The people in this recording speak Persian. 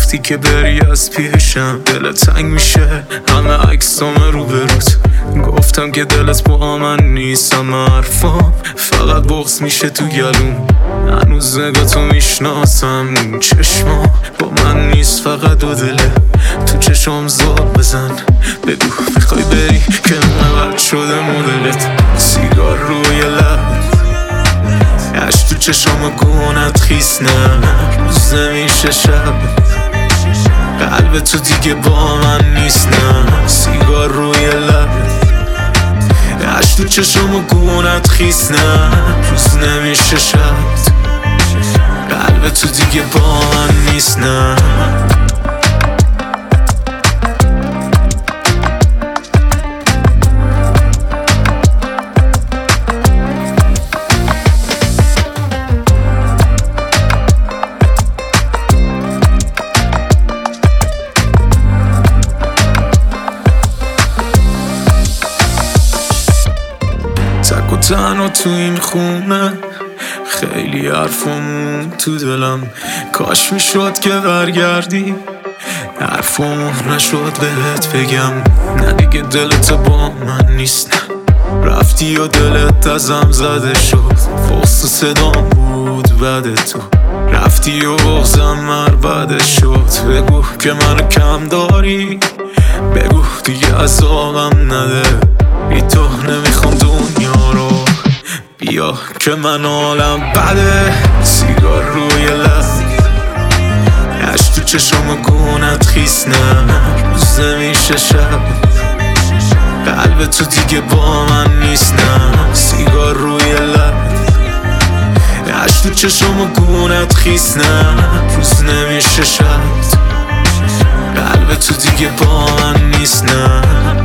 وقتی که بری از پیشم دلت تنگ میشه، همه عکسام رو بروت. گفتم که دلت با من نیستم، حرفام فقط بغض میشه تو گلوم. هنوز نگاتو میشناسم، چشما با من نیست فقط دو دله. تو چشم زاب بزن، بگو میخوای بری که نبرد شده مدلت. سیگار روی لب، عشق تو چشم گونت خیس، نه روز نمیشه شب. قلب تو دیگه با من نیست، نه سیگار روی لب. عشق تو چشم گونت خیس، نه روز نمیشه شب. قلب تو دیگه با من نیست، نه. تک و تنها تو این خونه، خیلی حرفامون تو دلم. کاش میشد که برگردی، حرفامون نشد بهت بگم. نه دیگه دلت با من نیست، نه رفتی و دلت ازم زده شد. فوست صدام بود بعد تو رفتی و بغزم مربده شد. بگو که منو کم داری، بگو دیگه عذابم نده. بی تو نمیخوام دنیا رو، بیا که من حالم بده. سیگار روی لب، عشق تو چشم گونت خیس، نه روز نمیشه شب. قلب تو دیگه با من نیست، نه سیگار روی لب. عشق تو چشم گونت خیس، نه روز نمیشه شب. قلب تو دیگه با من نیست، نه.